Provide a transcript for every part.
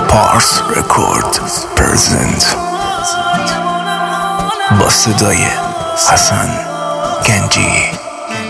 پارس رکورد پرزنت با صدای حسن گنجی.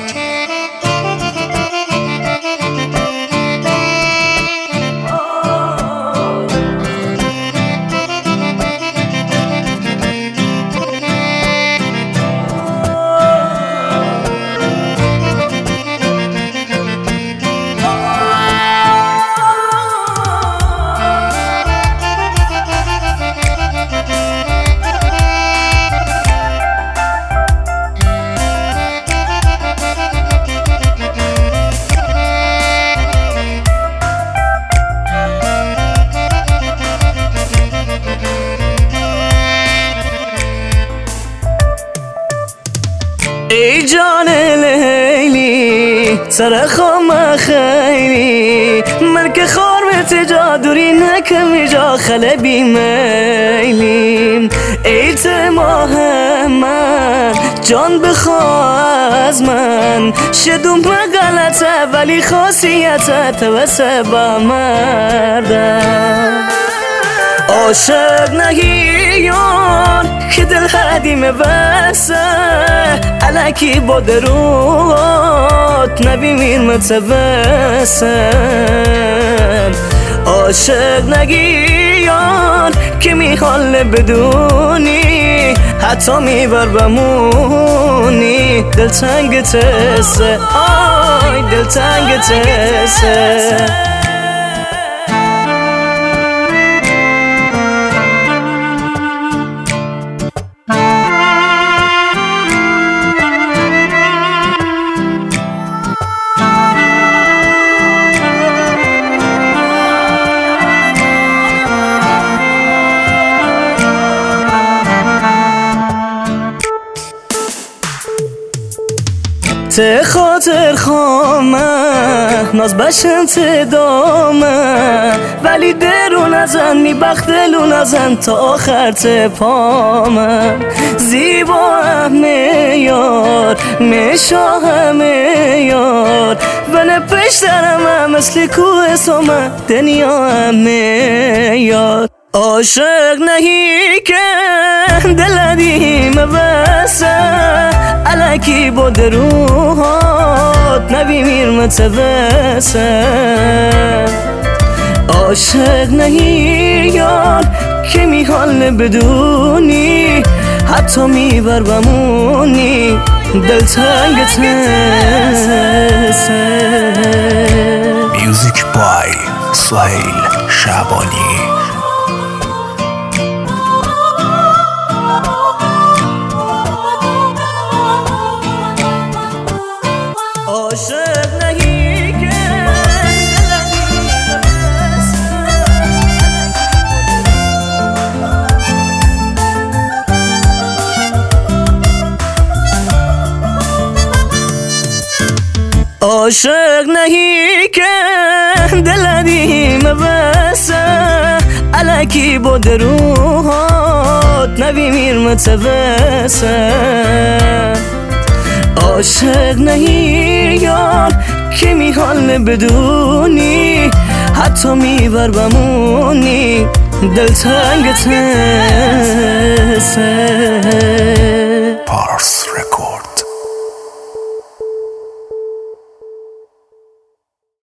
ای جان لیلی سر خام خیلی من که خارمت جا دوری نکمی جا خلبی میلیم ای تماه من جان بخواه از من شدوم غلطه ولی خاصیتت واسه با مردم عاشق نهیار که دل هدیم وسه علکی با درود نبی میر متوسم عاشق نگیار که میحال بدونی حتی میبر بمونی دلتنگ تسه آی دلتنگ تسه ته خاطر خامه ناز بشن ته دامه ولی درو نزن میبختلو نزن تا آخر ته پامه زیبا همه یار میشا همه یار و نپشترم هم مثل کوه سامه دنیا همه یار عاشق نهی که دل دیم بسه علکی با دروهات نبی میر متوسه عاشق نهی یار که میحال بدونی حتی میبر بمونی دلتنگ تسه. میوزیک بای سهیل شعبانی. عاشق نهی که عاشق نهی که دل دیم بسه علکی با دروهات نبی میر متوسه عاشق نهی یار که میحال بدونی حتی میبر بمونی دلتنگ تسه. پارس